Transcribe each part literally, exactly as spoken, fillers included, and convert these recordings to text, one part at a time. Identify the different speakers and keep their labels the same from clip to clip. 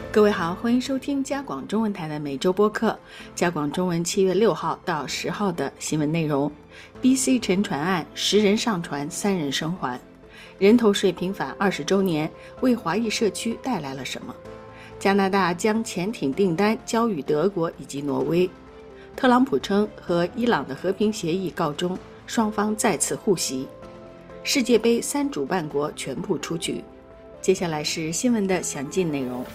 Speaker 1: 各位好，欢迎收听加广中文台的每周播客。加广中文七月六号到十号的新闻内容 ：B C 沉船案，十人上船，三人生还。人头税平反二十周年，为华裔社区带来了什么？加拿大将潜艇订单交予德国以及挪威。特朗普称和伊朗的和平协议告终，双方再次互袭。世界杯三主办国全部出局。接下来是新闻的详尽内容。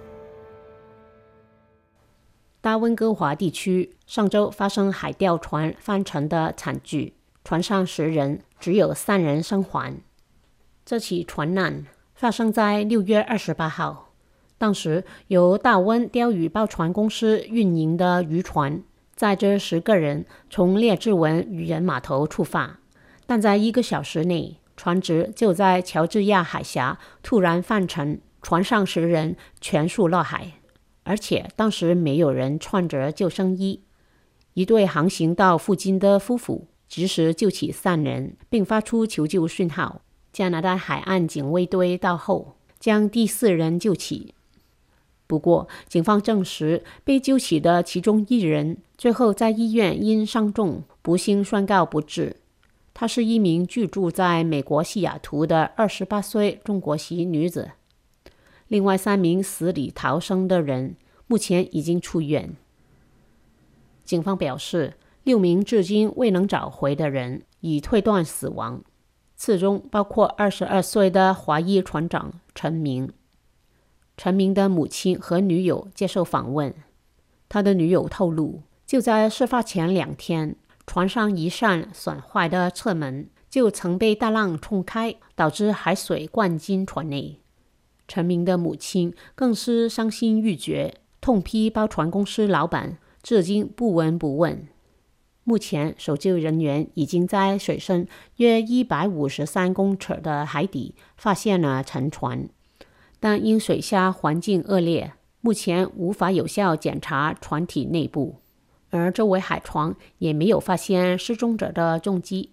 Speaker 2: 大温哥华地区上周发生海钓船翻沉的惨剧，船上十人，只有三人生还。这起船难发生在六月二十八号，当时由大温钓鱼包船公司运营的渔船载着十个人从列治文渔人码头出发，但在一个小时内，船只就在乔治亚海峡突然翻沉，船上十人全数落海。而且当时没有人穿着救生衣。一对航行到附近的夫妇及时救起三人，并发出求救讯号。加拿大海岸警卫队到后将第四人救起。不过警方证实，被救起的其中一人最后在医院因伤重不幸宣告不治。她是一名居住在美国西雅图的二十八岁中国籍女子。另外三名死里逃生的人目前已经出院。警方表示，六名至今未能找回的人已推断死亡，其中包括二十二岁的华裔船长陈明。陈明的母亲和女友接受访问，他的女友透露，就在事发前两天，船上一扇损坏的侧门就曾被大浪冲开，导致海水灌进船内。陈明的母亲更是伤心欲绝，痛批包船公司老板至今不闻不问。目前搜救人员已经在水深约一百五十三公尺的海底发现了沉船，但因水下环境恶劣，目前无法有效检查船体内部，而周围海床也没有发现失踪者的踪迹。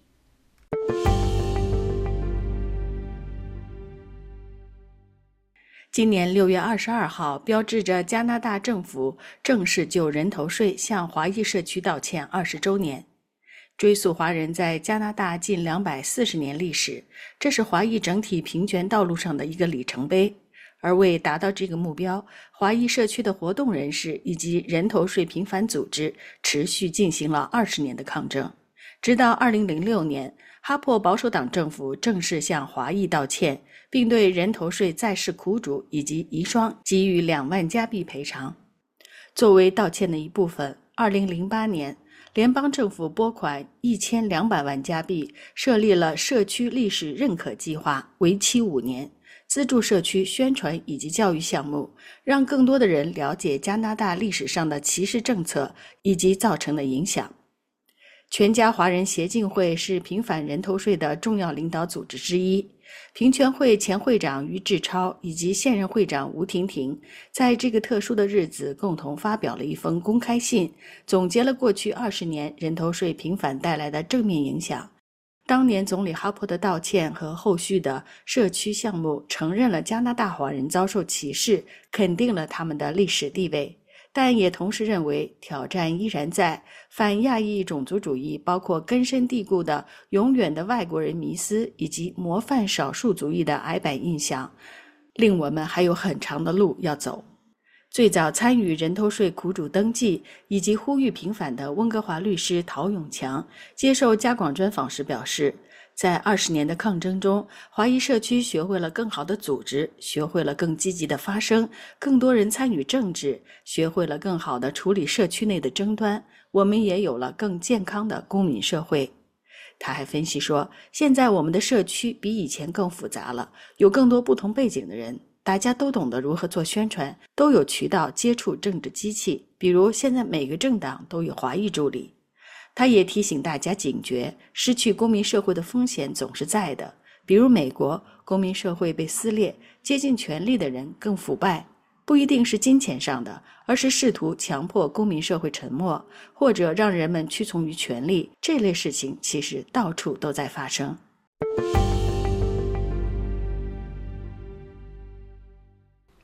Speaker 1: 今年六月二十二号，标志着加拿大政府正式就人头税向华裔社区道歉二十周年，追溯华人在加拿大近两百四十年历史，这是华裔整体平权道路上的一个里程碑。而为达到这个目标，华裔社区的活动人士以及人头税平反组织持续进行了二十年的抗争，直到二零零六年，哈珀保守党政府正式向华裔道歉，并对人头税在世苦主以及遗孀给予两万加币赔偿。作为道歉的一部分，二零零八年，联邦政府拨款一千两百万加币，设立了社区历史认可计划，为期五年，资助社区宣传以及教育项目，让更多的人了解加拿大历史上的歧视政策以及造成的影响。全家华人协进会是平反人头税的重要领导组织之一，平权会前会长于志超以及现任会长吴婷婷在这个特殊的日子共同发表了一封公开信，总结了过去二十年人头税平反带来的正面影响。当年总理哈珀的道歉和后续的社区项目承认了加拿大华人遭受歧视，肯定了他们的历史地位，但也同时认为挑战依然在，反亚裔种族主义包括根深蒂固的永远的外国人迷思以及模范少数族裔的矮板印象，令我们还有很长的路要走。最早参与人头税苦主登记以及呼吁平反的温哥华律师陶永强接受加广专访时表示，在二十年的抗争中，华裔社区学会了更好的组织，学会了更积极的发声，更多人参与政治，学会了更好的处理社区内的争端，我们也有了更健康的公民社会。他还分析说，现在我们的社区比以前更复杂了，有更多不同背景的人，大家都懂得如何做宣传，都有渠道接触政治机器，比如现在每个政党都有华裔助理。他也提醒大家警觉，失去公民社会的风险总是在的，比如美国公民社会被撕裂，接近权力的人更腐败，不一定是金钱上的，而是试图强迫公民社会沉默，或者让人们屈从于权力，这类事情其实到处都在发生。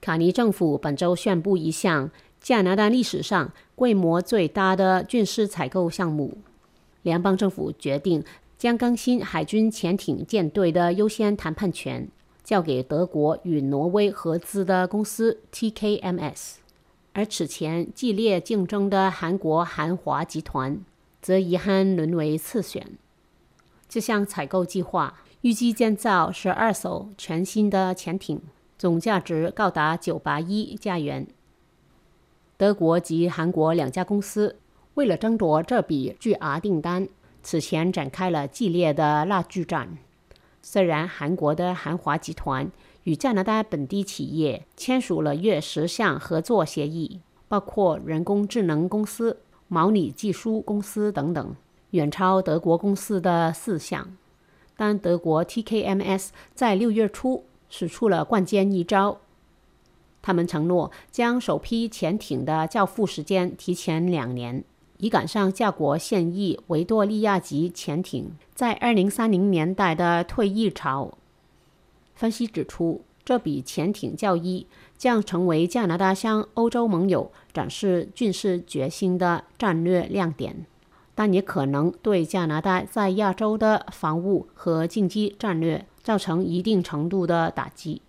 Speaker 2: 卡尼政府本周宣布一项加拿大历史上规模最大的军事采购项目，联邦政府决定将更新海军潜艇舰队的优先谈判权交给德国与挪威合资的公司 T K M S， 而此前激烈竞争的韩国韩华集团则遗憾沦为次选。这项采购计划预计建造十二艘全新的潜艇，总价值高达九百亿加元。德国及韩国两家公司为了争夺这笔巨额订单，此前展开了激烈的拉锯战。虽然韩国的韩华集团与加拿大本地企业签署了约十项合作协议，包括人工智能公司、模拟技术公司等等，远超德国公司的四项，但德国 T K M S 在六月初使出了关键一招。他们承诺将首批潜艇的交付时间提前两年，以赶上加国现役维多利亚级潜艇在二零三零年代的退役潮。分析指出，这笔潜艇交易将成为加拿大向欧洲盟友展示军事决心的战略亮点，但也可能对加拿大在亚洲的防务和经济战略造成一定程度的打击。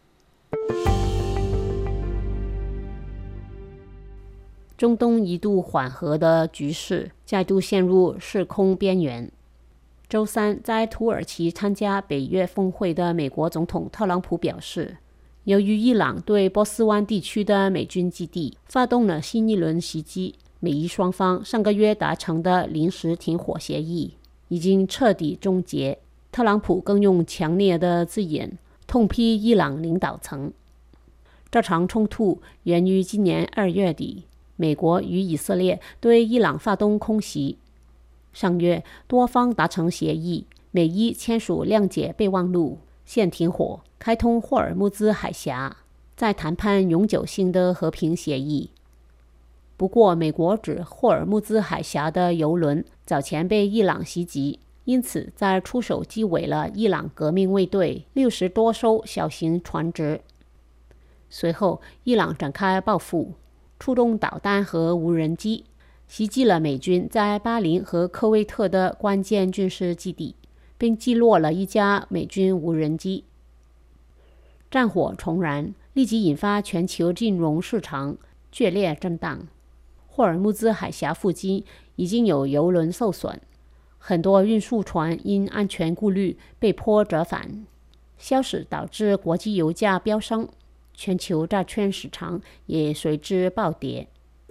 Speaker 2: 中东一度缓和的局势再度陷入失控边缘。周三，在土耳其参加北约峰会的美国总统特朗普表示，由于伊朗对波斯湾地区的美军基地发动了新一轮袭击，美伊双方上个月达成的临时停火协议已经彻底终结。特朗普更用强烈的字眼痛批伊朗领导层。这场冲突源于今年二月底美国与以色列对伊朗发动空袭。上月多方达成协议，美伊签署谅解备忘录，现停火，开通霍尔木兹海峡，再谈判永久性的和平协议。不过美国指霍尔木兹海峡的油轮早前被伊朗袭击，因此在出手击毁了伊朗革命卫队六十多艘小型船只。随后伊朗展开报复，出动导弹和无人机，袭击了美军在巴林和科威特的关键军事基地，并击落了一架美军无人机。战火重燃，立即引发全球金融市场剧烈震荡。霍尔木兹海峡附近已经有油轮受损，很多运输船因安全顾虑被迫折返，消息导致国际油价飙升，全球债券市场也随之暴跌。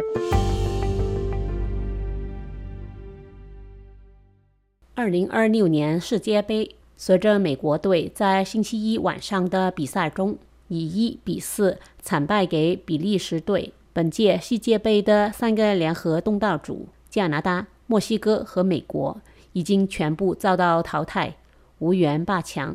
Speaker 2: 二零二六年世界杯，随着美国队在星期一晚上的比赛中以一比四惨败给比利时队，本届世界杯的三个联合东道主加拿大、墨西哥和美国已经全部遭到淘汰，无缘八强。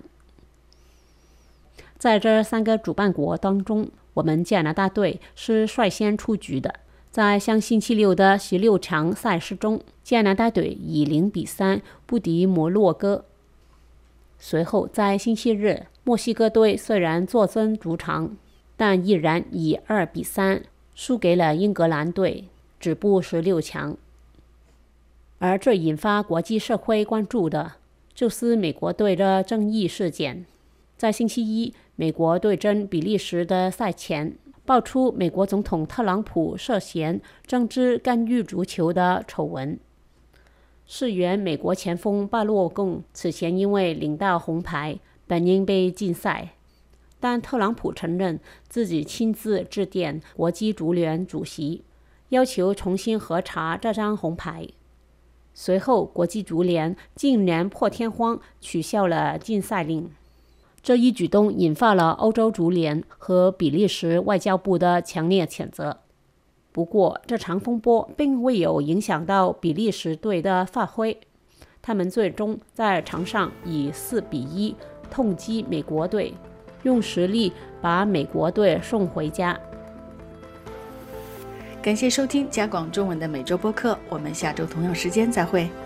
Speaker 2: 在这三个主办国当中，我们加拿大队是率先出局的。在向星期六的十六强赛事中，加拿大队以零比三不敌摩洛哥。随后在星期日，墨西哥队虽然坐镇主场，但依然以二比三输给了英格兰队，止步十六强。而最引发国际社会关注的就是美国队的争议事件。在星期一，美国对阵比利时的赛前，爆出美国总统特朗普涉嫌政治干预足球的丑闻。事源美国前锋巴洛贡此前因为领到红牌，本应被禁赛，但特朗普承认自己亲自致电国际足联主席，要求重新核查这张红牌。随后国际足联竟然破天荒取消了禁赛令。这一举动引发了欧洲足联和比利时外交部的强烈谴责。不过，这场风波并未有影响到比利时队的发挥，他们最终在场上以四比一痛击美国队，用实力把美国队送回家。
Speaker 1: 感谢收听加广中文的每周播客，我们下周同样时间再会。